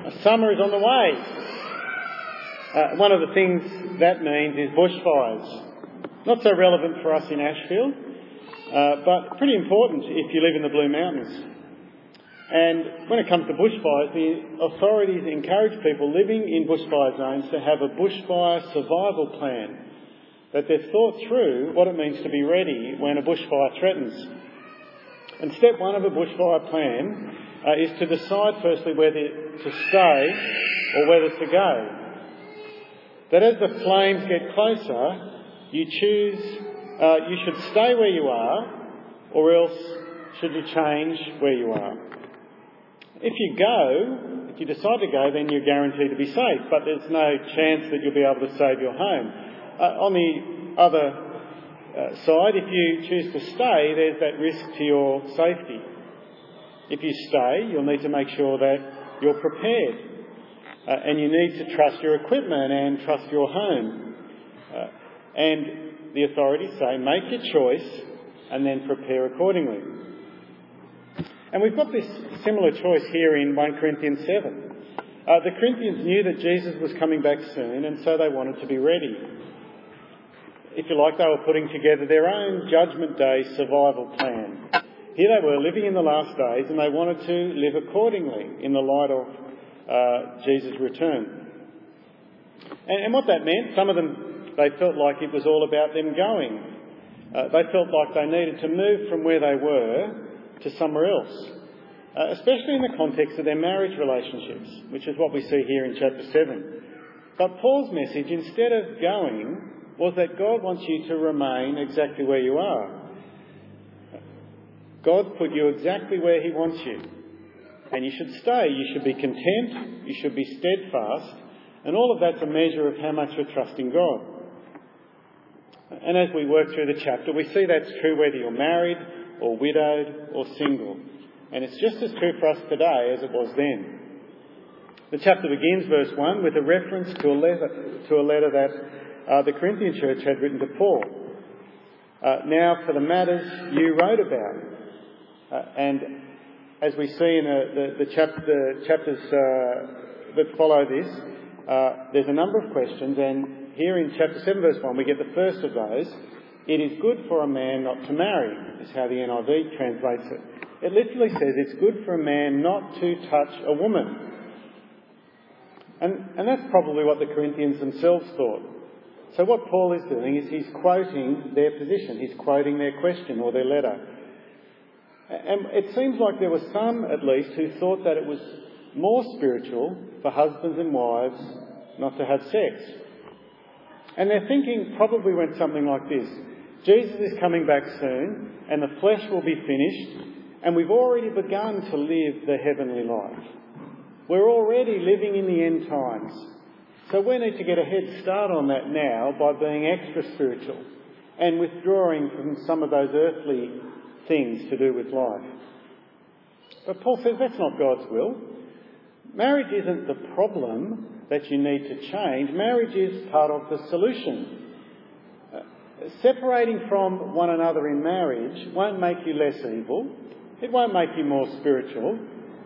Summer is on the way. One of the things that means is bushfires. Not so relevant for us in Ashfield, but pretty important if you live in the Blue Mountains. And when it comes to bushfires, the authorities encourage people living in bushfire zones to have a bushfire survival plan, that they've thought through what it means to be ready when a bushfire threatens. And step one of a bushfire plan is to decide firstly whether to stay or whether to go. That as the flames get closer, you choose, you should stay where you are, or else should you change where you are. If you decide to go, then you're guaranteed to be safe, but there's no chance that you'll be able to save your home. On the other side, if you choose to stay, there's that risk to your safety. If you stay, you'll need to make sure that you're prepared, and you need to trust your equipment and trust your home. And the authorities say, make your choice and then prepare accordingly. And we've got this similar choice here in 1 Corinthians 7. The Corinthians knew that Jesus was coming back soon, and so they wanted to be ready. If you like, they were putting together their own Judgment Day survival plan. Here they were living in the last days, and they wanted to live accordingly in the light of Jesus' return. And what that meant, some of them, they felt like it was all about them going. They felt like they needed to move from where they were to somewhere else, especially in the context of their marriage relationships, which is what we see here in chapter 7. But Paul's message, instead of going, was that God wants you to remain exactly where you are. God put you exactly where he wants you. And you should stay. You should be content. You should be steadfast. And all of that's a measure of how much you're trusting God. And as we work through the chapter, we see that's true whether you're married or widowed or single. And it's just as true for us today as it was then. The chapter begins, verse 1, with a reference to a letter that the Corinthian church had written to Paul. Now for the matters you wrote about. And as we see in the chapters that follow this, there's a number of questions, and here in chapter 7 verse 1 we get the first of those. It is good for a man not to marry, is how the NIV translates it. It literally says it's good for a man not to touch a woman. And that's probably what the Corinthians themselves thought. So what Paul is doing is he's quoting their position. He's quoting their question or their letter. And it seems like there were some, at least, who thought that it was more spiritual for husbands and wives not to have sex. And their thinking probably went something like this. Jesus is coming back soon, and the flesh will be finished, and we've already begun to live the heavenly life. We're already living in the end times. So we need to get a head start on that now by being extra spiritual and withdrawing from some of those earthly things to do with life. But Paul says that's not God's will. Marriage isn't the problem that you need to change. Marriage is part of the solution. Separating from one another in marriage won't make you less evil. It won't make you more spiritual.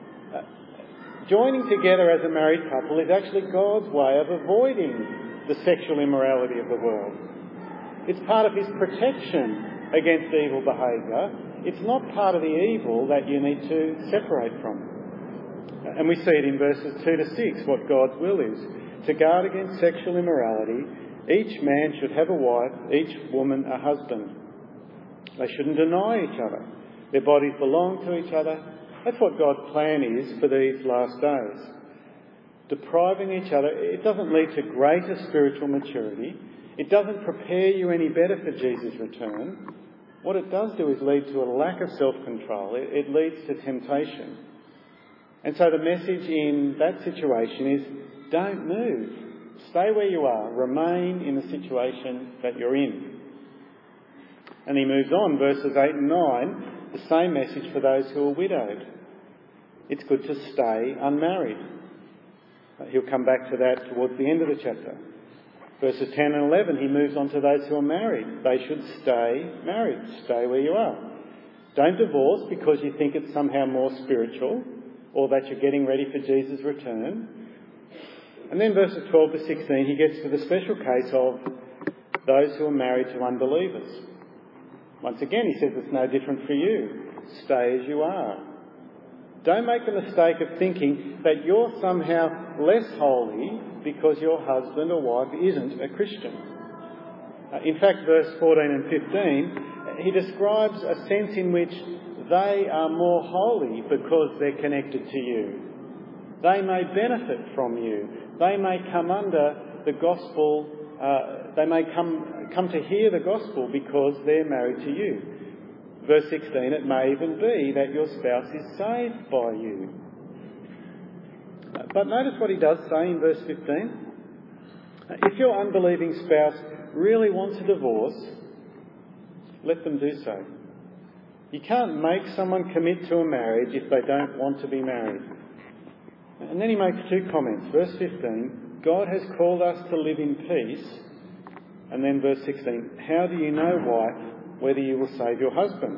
Joining together as a married couple is actually God's way of avoiding the sexual immorality of the world. It's part of his protection against evil behaviour. It's not part of the evil that you need to separate from. And we see it in verses 2 to 6, what God's will is. To guard against sexual immorality, each man should have a wife, each woman a husband. They shouldn't deny each other. Their bodies belong to each other. That's what God's plan is for these last days. Depriving each other, it doesn't lead to greater spiritual maturity. It doesn't prepare you any better for Jesus' return. What it does do is lead to a lack of self-control. It leads to temptation. And so the message in that situation is, don't move. Stay where you are. Remain in the situation that you're in. And he moves on, verses 8 and 9, the same message for those who are widowed. It's good to stay unmarried. He'll come back to that towards the end of the chapter. Verses 10 and 11, he moves on to those who are married. They should stay married. Stay where you are. Don't divorce because you think it's somehow more spiritual. or that you're getting ready for Jesus' return. And then verses 12 to 16, he gets to the special case of those who are married to unbelievers. Once again, he says it's no different for you. Stay as you are. Don't make the mistake of thinking that you're somehow less holy because your husband or wife isn't a Christian. In fact, verse 14 and 15, he describes a sense in which they are more holy because they're connected to you. They may benefit from you. They may come under the gospel. They may come to hear the gospel because they're married to you. Verse 16, it may even be that your spouse is saved by you. But notice what he does say in verse 15. If your unbelieving spouse really wants a divorce, let them do so. You can't make someone commit to a marriage if they don't want to be married. And then he makes two comments. Verse 15, God has called us to live in peace. And then verse 16, how do you know, wife, whether you will save your husband?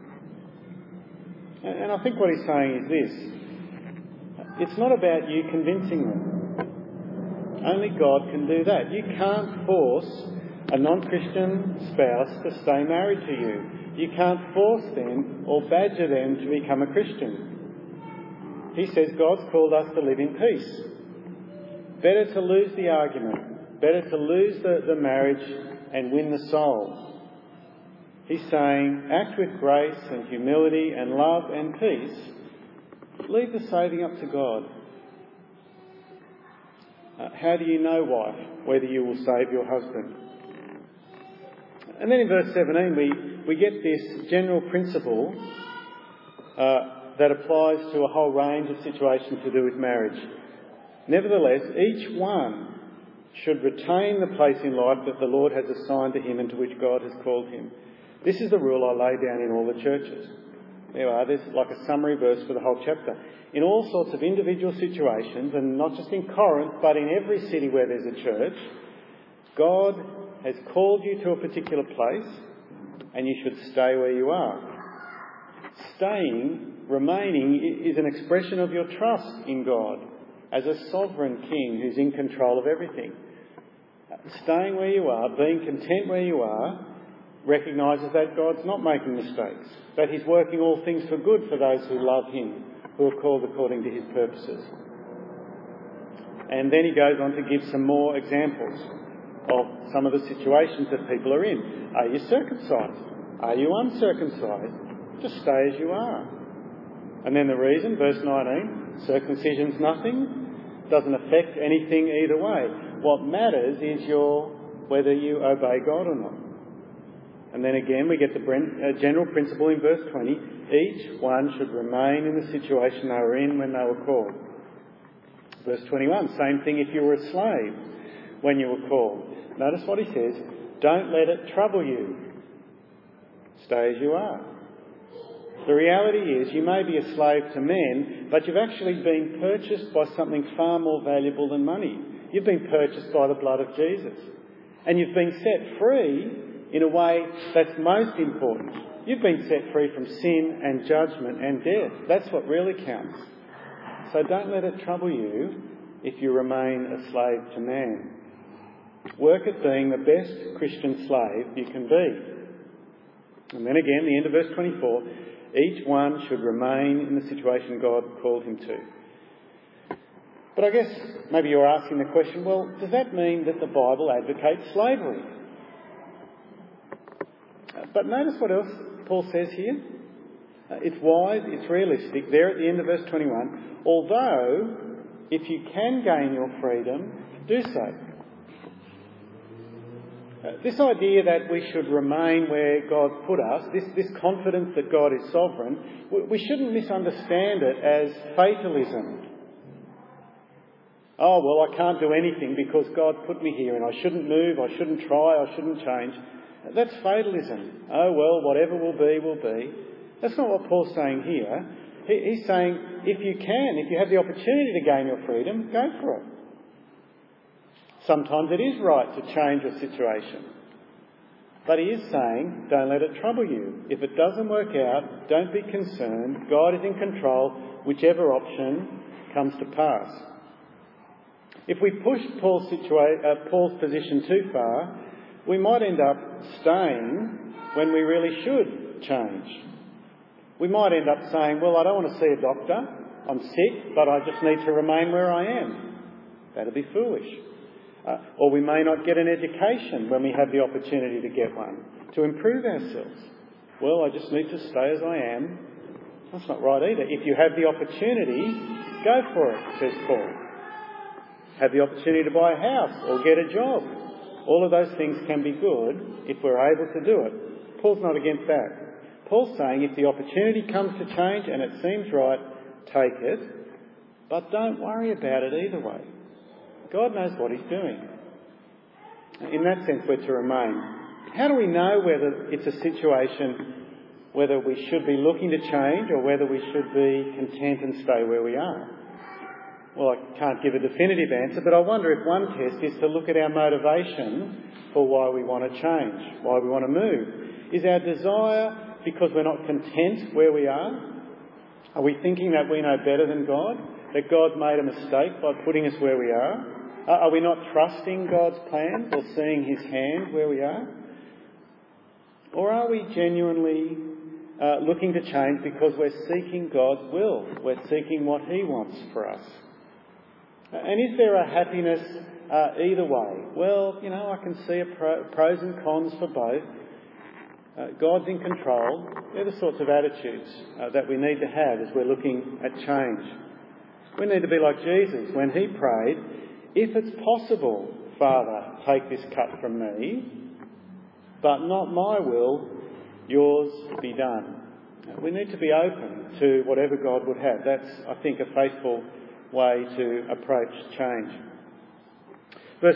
And I think what he's saying is this. It's not about you convincing them. Only God can do that. You can't force a non-Christian spouse to stay married to you. You can't force them or badger them to become a Christian. He says God's called us to live in peace. Better to lose the argument. Better to lose the marriage and win the soul. He's saying, act with grace and humility and love and peace. Leave the saving up to God. How do you know, wife, whether you will save your husband? And then in verse 17 we get this general principle that applies to a whole range of situations to do with marriage. Nevertheless, each one should retain the place in life that the Lord has assigned to him and to which God has called him. This is the rule I lay down in all the churches. There you are, there's like a summary verse for the whole chapter. In all sorts of individual situations, and not just in Corinth, but in every city where there's a church, God has called you to a particular place, and you should stay where you are. Staying, remaining, is an expression of your trust in God as a sovereign king who's in control of everything. Staying where you are, being content where you are, recognises that God's not making mistakes, that he's working all things for good for those who love him, who are called according to his purposes. And then he goes on to give some more examples of some of the situations that people are in. Are you circumcised? Are you uncircumcised? Just stay as you are. And then the reason, verse 19, circumcision's nothing, doesn't affect anything either way. What matters is whether you obey God or not. And then again we get the general principle in verse 20. Each one should remain in the situation they were in when they were called. Verse 21, same thing if you were a slave when you were called. Notice what he says, don't let it trouble you. Stay as you are. The reality is you may be a slave to men, but you've actually been purchased by something far more valuable than money. You've been purchased by the blood of Jesus. And you've been set free in a way that's most important. You've been set free from sin and judgment and death. That's what really counts. So don't let it trouble you if you remain a slave to man. Work at being the best Christian slave you can be. And then again, the end of verse 24, each one should remain in the situation God called him to. But I guess maybe you're asking the question, well, does that mean that the Bible advocates slavery? But notice what else Paul says here. It's wise, it's realistic. There at the end of verse 21, although if you can gain your freedom, do so. This idea that we should remain where God put us, this confidence that God is sovereign, we shouldn't misunderstand it as fatalism. Oh, well, I can't do anything because God put me here and I shouldn't move, I shouldn't try, I shouldn't change. That's fatalism. Oh, well, whatever will be, will be. That's not what Paul's saying here. He's saying if you have the opportunity to gain your freedom, go for it. Sometimes it is right to change a situation. But he is saying, don't let it trouble you. If it doesn't work out, don't be concerned. God is in control, whichever option comes to pass. If we push Paul's position too far, we might end up staying when we really should change. We might end up saying, well, I don't want to see a doctor. I'm sick, but I just need to remain where I am. That'd be foolish. Or we may not get an education when we have the opportunity to get one, to improve ourselves. Well, I just need to stay as I am. That's not right either. If you have the opportunity, go for it, says Paul. Have the opportunity to buy a house or get a job. All of those things can be good if we're able to do it. Paul's not against that. Paul's saying if the opportunity comes to change and it seems right, take it, but don't worry about it either way. God knows what he's doing. In that sense, we're to remain. How do we know whether it's a situation whether we should be looking to change or whether we should be content and stay where we are? Well, I can't give a definitive answer, but I wonder if one test is to look at our motivation for why we want to change, why we want to move. Is our desire because we're not content where we are? Are we thinking that we know better than God? That God made a mistake by putting us where we are? Are we not trusting God's plans or seeing his hand where we are? Or are we genuinely looking to change because we're seeking God's will? We're seeking what he wants for us. And is there a happiness either way? Well, I can see pros and cons for both. God's in control. They're the sorts of attitudes that we need to have as we're looking at change. We need to be like Jesus when he prayed, if it's possible, Father, take this cup from me, but not my will, yours be done. We need to be open to whatever God would have. That's, I think, a faithful way to approach change. Verse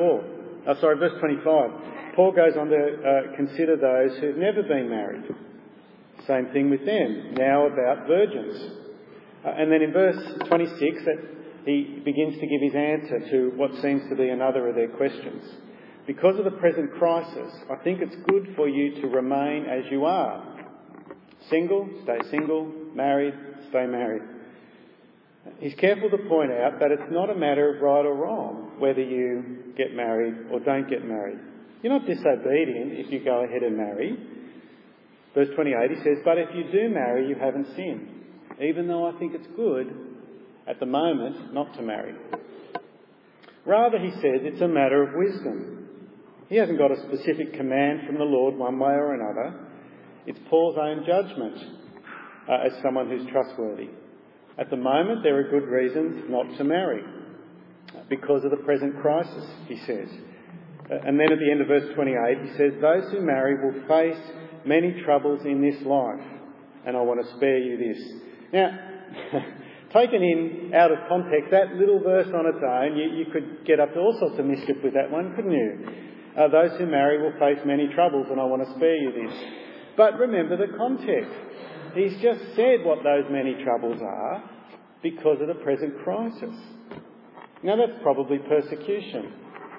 25. Paul goes on to consider those who've never been married. Same thing with them. Now about virgins. And then in verse 26, he begins to give his answer to what seems to be another of their questions. Because of the present crisis, I think it's good for you to remain as you are. Single, stay single. Married, stay married. He's careful to point out that it's not a matter of right or wrong whether you get married or don't get married. You're not disobedient if you go ahead and marry. Verse 28, he says, but if you do marry, you haven't sinned, even though I think it's good at the moment not to marry. Rather, he says, it's a matter of wisdom. He hasn't got a specific command from the Lord one way or another. It's Paul's own judgment as someone who's trustworthy. At the moment, there are good reasons not to marry because of the present crisis, he says. And then at the end of verse 28, he says, those who marry will face many troubles in this life, and I want to spare you this. Now, taken in out of context, that little verse on its own, you could get up to all sorts of mischief with that one, couldn't you? Those who marry will face many troubles, and I want to spare you this. But remember the context. He's just said what those many troubles are because of the present crisis. Now, that's probably persecution.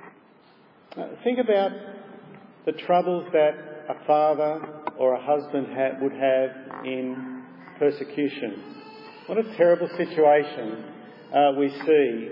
Think about the troubles that a father or a husband would have in persecution. What a terrible situation we see.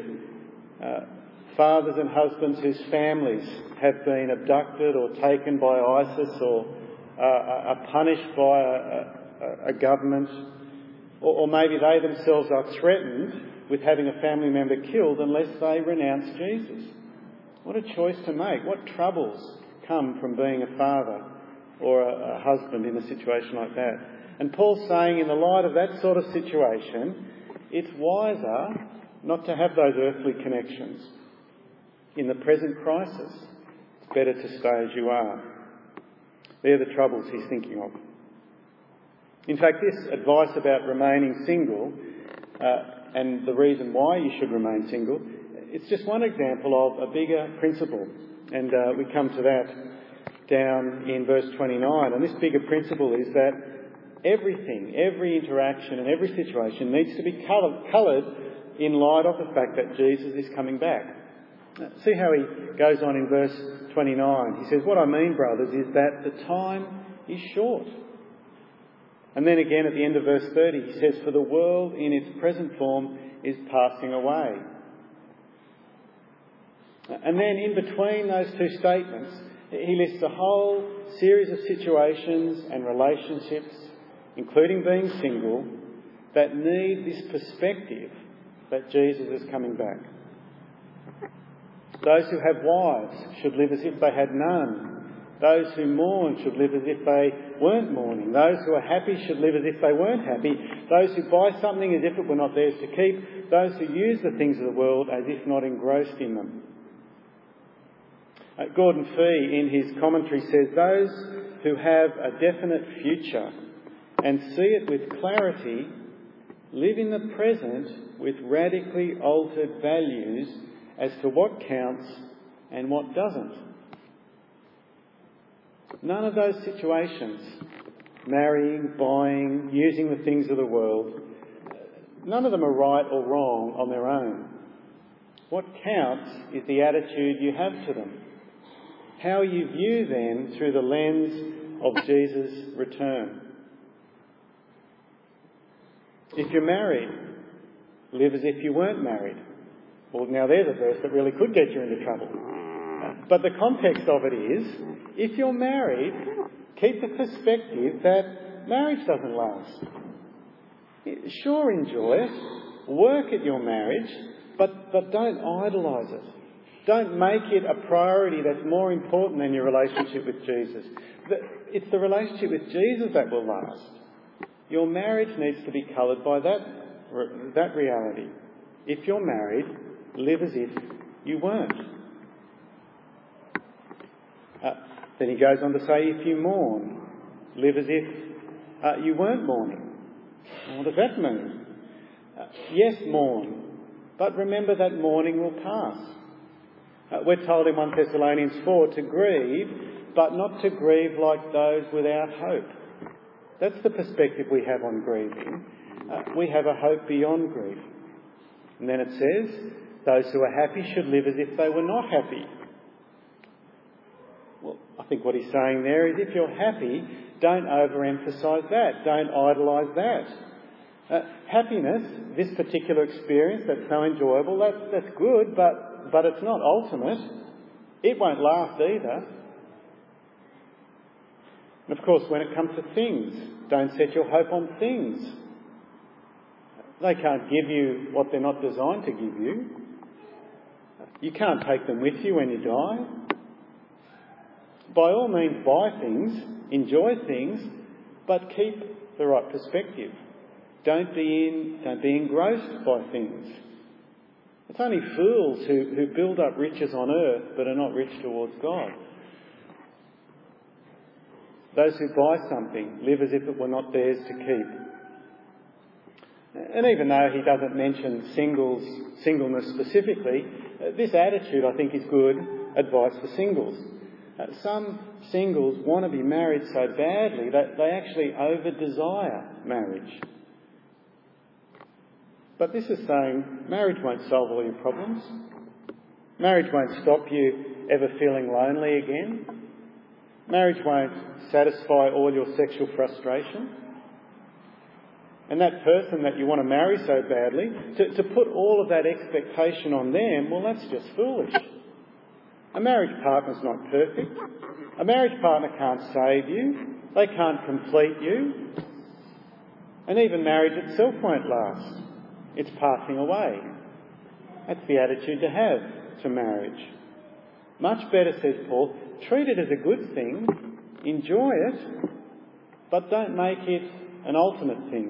Fathers and husbands whose families have been abducted or taken by ISIS or are punished by a government, or maybe they themselves are threatened with having a family member killed unless they renounce Jesus. What a choice to make. What troubles come from being a father or a husband in a situation like that. And Paul's saying in the light of that sort of situation, it's wiser not to have those earthly connections. In the present crisis, it's better to stay as you are. They're the troubles he's thinking of. In fact, this advice about remaining single and the reason why you should remain single, it's just one example of a bigger principle. And we come to that down in verse 29. And this bigger principle is that everything, every interaction and every situation needs to be coloured in light of the fact that Jesus is coming back. See how he goes on in verse 29. He says, "What I mean, brothers, is that the time is short." And then again at the end of verse 30, he says, "For the world in its present form is passing away." And then in between those two statements, he lists a whole series of situations and relationships, including being single, that need this perspective that Jesus is coming back. Those who have wives should live as if they had none. Those who mourn should live as if they weren't mourning. Those who are happy should live as if they weren't happy. Those who buy something as if it were not theirs to keep. Those who use the things of the world as if not engrossed in them. Gordon Fee, in his commentary, says, "Those who have a definite future and see it with clarity live in the present with radically altered values as to what counts and what doesn't." None of those situations, marrying, buying, using the things of the world, none of them are right or wrong on their own. What counts is the attitude you have to them, how you view them through the lens of Jesus' return. If you're married, live as if you weren't married. Well, now there's a verse that really could get you into trouble. But the context of it is, if you're married, keep the perspective that marriage doesn't last. Sure, enjoy it, work at your marriage, but don't idolise it. Don't make it a priority that's more important than your relationship with Jesus. It's the relationship with Jesus that will last. Your marriage needs to be coloured by that reality. If you're married, live as if you weren't. Then he goes on to say, if you mourn, live as if you weren't mourning. What does that mean? Yes, mourn, but remember that mourning will pass. We're told in 1 Thessalonians 4 to grieve, but not to grieve like those without hope. That's the perspective we have on grieving. We have a hope beyond grief. And then it says, those who are happy should live as if they were not happy. Well, I think what he's saying there is if you're happy, don't overemphasise that. Don't idolise that. Happiness, this particular experience that's so enjoyable, that's good, but it's not ultimate. It won't last either. And of course, when it comes to things, don't set your hope on things. They can't give you what they're not designed to give you. You can't take them with you when you die. By all means, buy things, enjoy things, but keep the right perspective. Don't be engrossed by things. It's only fools who build up riches on earth but are not rich towards God. Those who buy something live as if it were not theirs to keep. And even though he doesn't mention singleness specifically, this attitude I think is good advice for singles. Some singles want to be married so badly that they actually over-desire marriage. But this is saying marriage won't solve all your problems. Marriage won't stop you ever feeling lonely again. Marriage won't satisfy all your sexual frustration. And that person that you want to marry so badly, to put all of that expectation on them, well, that's just foolish. A marriage partner's not perfect. A marriage partner can't save you. They can't complete you. And even marriage itself won't last. It's passing away. That's the attitude to have to marriage. Much better, says Paul, treat it as a good thing, enjoy it, but don't make it an ultimate thing.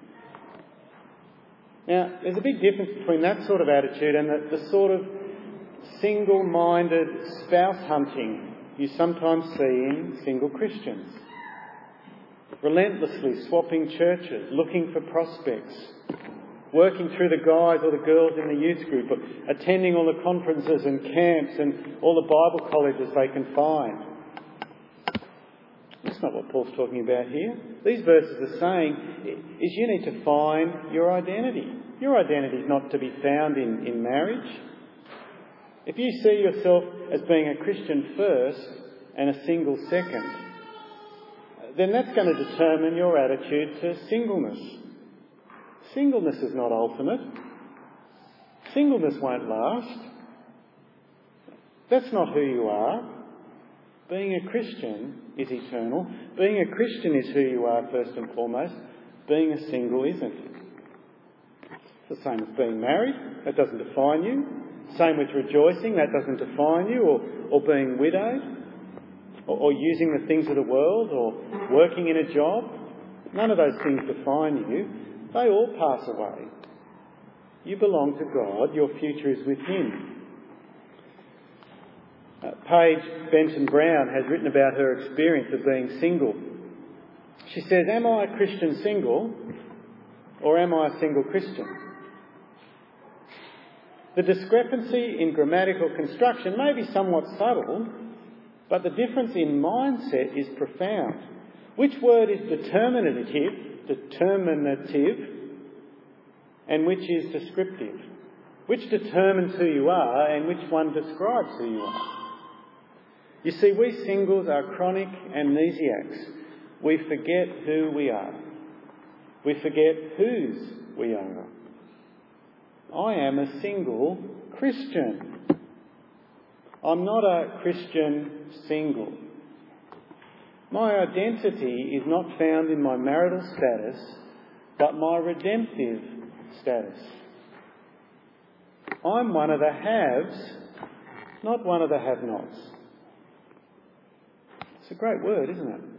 Now, there's a big difference between that sort of attitude and the sort of single-minded spouse hunting you sometimes see in single Christians. Relentlessly swapping churches, looking for prospects, working through the guys or the girls in the youth group, attending all the conferences and camps and all the Bible colleges they can find. That's not what Paul's talking about here. These verses are saying is you need to find your identity. Your identity is not to be found in marriage. if you see yourself as being a Christian first and a single second, then that's going to determine your attitude to singleness. Singleness is not ultimate. Singleness won't last. That's not who you are. Being a Christian is eternal. Being a Christian is who you are first and foremost. Being a single isn't. It's the same as being married. That doesn't define you. Same with rejoicing. That doesn't define you. Or being widowed. Or using the things of the world. Or working in a job. None of those things define you. They all pass away. You belong to God. Your future is with Him. Paige Benton Brown has written about her experience of being single. She says, "Am I a Christian single, or am I a single Christian?" The discrepancy in grammatical construction may be somewhat subtle, but the difference in mindset is profound. Which word is determinative, and which is descriptive? Which determines who you are, and which one describes who you are? You see, we singles are chronic amnesiacs. We forget who we are. We forget whose we are. I am a single Christian. I'm not a Christian single. My identity is not found in my marital status, but my redemptive status. I'm one of the haves, not one of the have-nots. It's a great word, isn't it?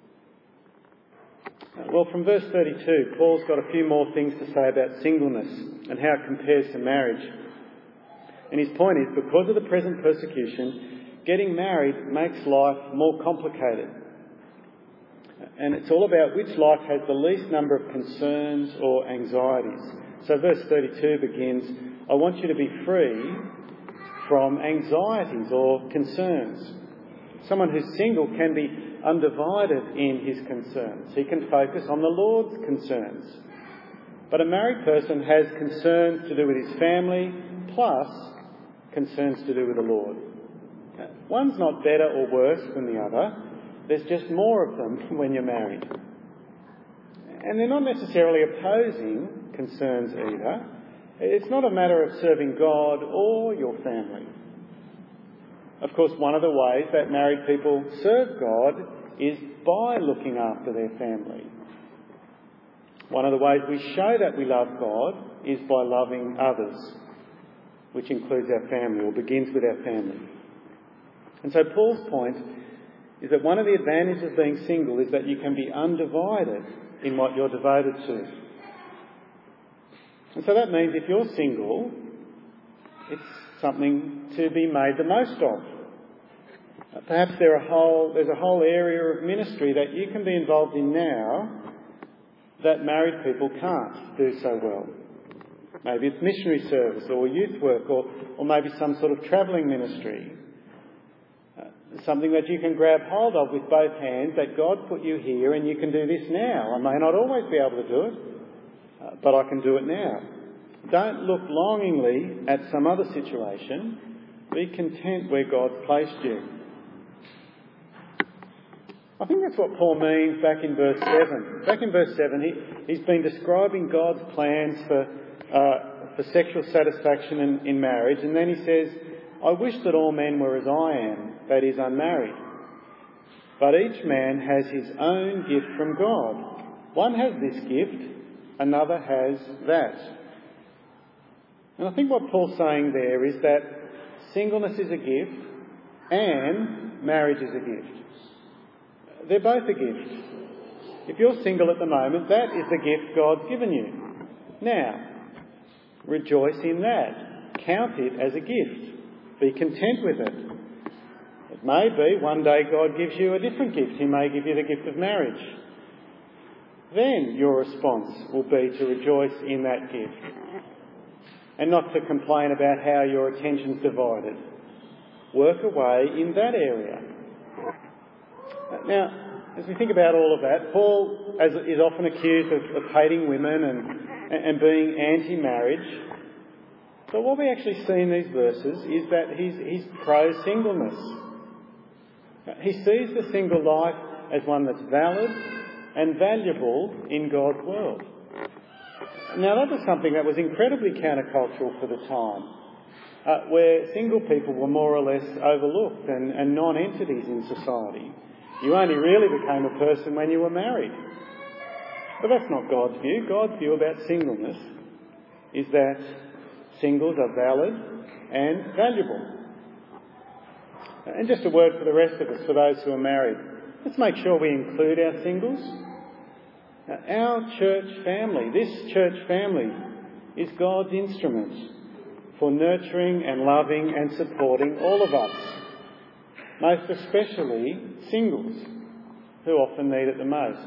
Well, from verse 32, Paul's got a few more things to say about singleness and how it compares to marriage. And his point is, because of the present persecution, getting married makes life more complicated. And it's all about which life has the least number of concerns or anxieties. So verse 32 begins, "I want you to be free from anxieties or concerns." Someone who's single can be undivided in his concerns. He can focus on the Lord's concerns. But a married person has concerns to do with his family, plus concerns to do with the Lord. One's not better or worse than the other. There's just more of them when you're married. And they're not necessarily opposing concerns either. It's not a matter of serving God or your family. Of course, one of the ways that married people serve God is by looking after their family. One of the ways we show that we love God is by loving others, which includes our family, or begins with our family. And so Paul's point is that one of the advantages of being single is that you can be undivided in what you're devoted to. And so that means if you're single, it's something to be made the most of. Perhaps there's a whole area of ministry that you can be involved in now that married people can't do so well. Maybe it's missionary service or youth work or maybe some sort of travelling ministry. Something that you can grab hold of with both hands, that God put you here and you can do this now. I may not always be able to do it, but I can do it now. Don't look longingly at some other situation. Be content where God's placed you. I think that's what Paul means back in verse 7. Back in verse 7, he's been describing God's plans for sexual satisfaction in marriage, and then he says, "I wish that all men were as I am, that is, unmarried. But each man has his own gift from God. One has this gift, another has that." And I think what Paul's saying there is that singleness is a gift and marriage is a gift. They're both a gift. If you're single at the moment, that is the gift God's given you. Now, rejoice in that. Count it as a gift. Be content with it. It may be one day God gives you a different gift. He may give you the gift of marriage. Then your response will be to rejoice in that gift and not to complain about how your attention's divided. Work away in that area. Now, as we think about all of that, Paul is often accused of hating women and being anti-marriage. But what we actually see in these verses is that he's pro-singleness. He sees the single life as one that's valid and valuable in God's world. Now, that was something that was incredibly countercultural for the time, where single people were more or less overlooked and non-entities in society. You only really became a person when you were married. But that's not God's view. God's view about singleness is that singles are valid and valuable. And just a word for the rest of us, for those who are married. Let's make sure we include our singles. Our church family, this church family, is God's instrument for nurturing and loving and supporting all of us, most especially singles, who often need it the most.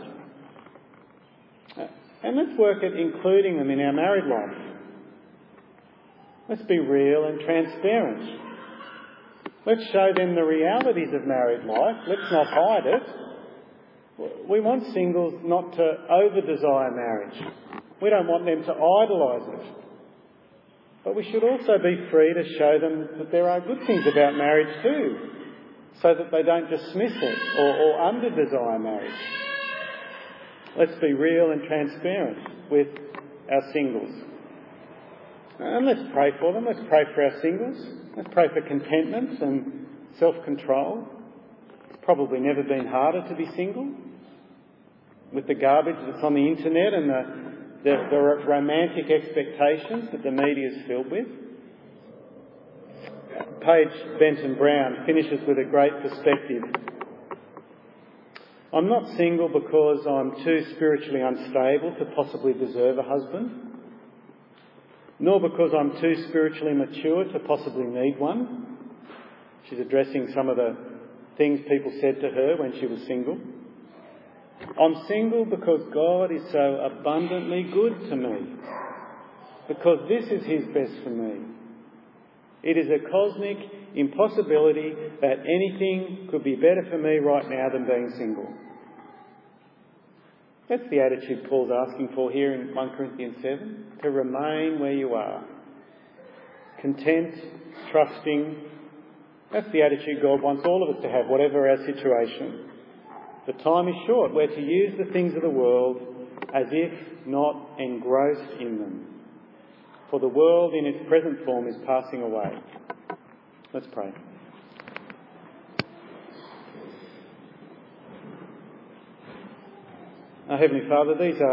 And let's work at including them in our married life. Let's be real and transparent. Let's show them the realities of married life. Let's not hide it. We want singles not to over-desire marriage. We don't want them to idolise it. But we should also be free to show them that there are good things about marriage too, so that they don't dismiss it or under-desire marriage. Let's be real and transparent with our singles. And let's pray for them. Let's pray for our singles. Let's pray for contentment and self-control. It's probably never been harder to be single, with the garbage that's on the internet and the romantic expectations that the media is filled with. Paige Benton Brown finishes with a great perspective. I'm not single because I'm too spiritually unstable to possibly deserve a husband, nor because I'm too spiritually mature to possibly need one. She's addressing some of the things people said to her when she was single. I'm single because God is so abundantly good to me, because this is His best for me. It is a cosmic impossibility that anything could be better for me right now than being single. That's the attitude Paul's asking for here in 1 Corinthians 7, to remain where you are. Content, trusting. That's the attitude God wants all of us to have, whatever our situation. The time is short. We're to use the things of the world as if not engrossed in them. For the world in its present form is passing away. Let's pray. Our Heavenly Father,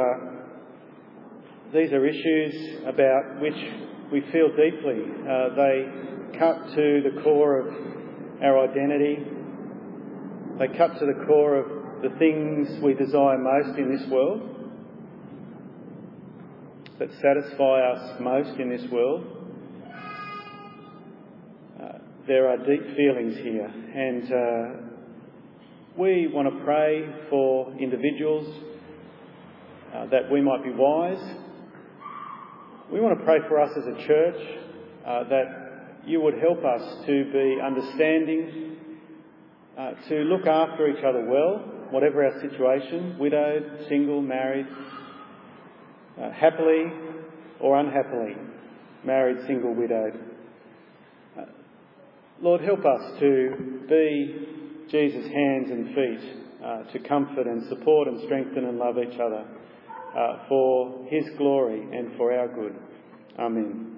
these are issues about which we feel deeply. They cut to the core of our identity. They cut to the core of the things we desire most in this world, that satisfy us most in this world. There are deep feelings here, and we want to pray for individuals that we might be wise. We want to pray for us as a church that you would help us to be understanding, to look after each other well, whatever our situation, widowed, single, married, happily or unhappily, married, single, widowed. Lord, help us to be Jesus' hands and feet, to comfort and support and strengthen and love each other for His glory and for our good. Amen.